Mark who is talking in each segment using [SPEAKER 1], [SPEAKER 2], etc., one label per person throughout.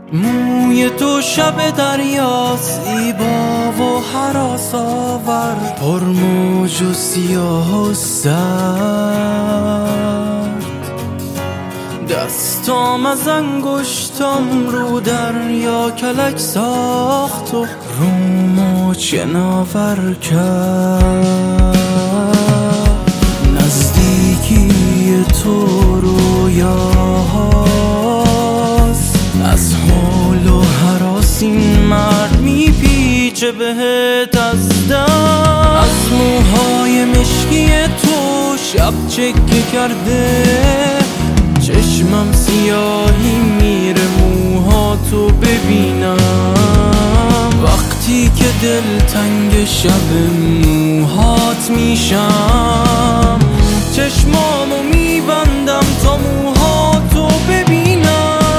[SPEAKER 1] موی تو شب دریا زیبا و هراس آور، پرموج و سیاه و سرد. دستام از انگشتام رو دریا کلک ساخت و رو موج ناور کرد. نزدیکی تو رویاهاست، از حال و هراس این مرد میپیچه بهت از دم. از موهای مشکی تو شب چکه کرده، چشمم سیاهی میره موهاتو ببینم. وقتی که دلتنگ شب موهات میشم، چشمامو میبندم تا موهاتو ببینم.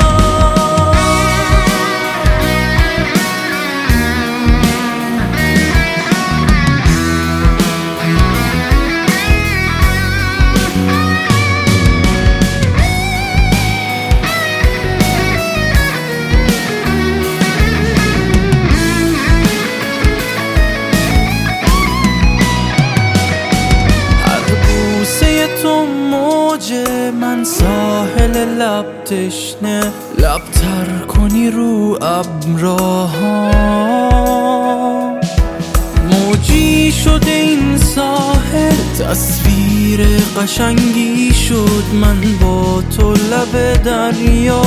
[SPEAKER 1] تو موجه، من ساحل لب تشنه، لب تر کنی رو ابرها. موجی شده این ساحل، تصویر قشنگی شد من با تو لب دریا.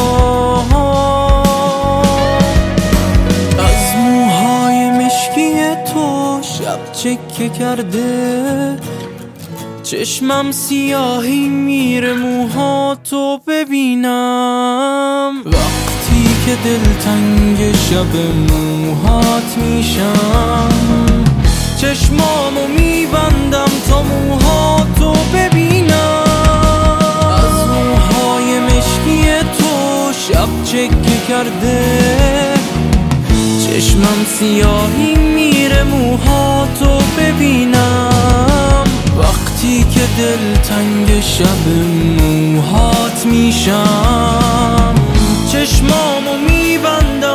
[SPEAKER 1] از موهای مشکی تو شب چکه کرده، چشمم سیاهی میره موهاتو ببینم. وقتی که دلتنگ شب موهات میشم، چشمامو میبندم تا موهاتو ببینم. از موهای مشکی تو شب چکه کرده، چشمم سیاهی میره موهاتو ببینم. وقتی که دلتنگ شب موهات میشم، چشمامو میبندم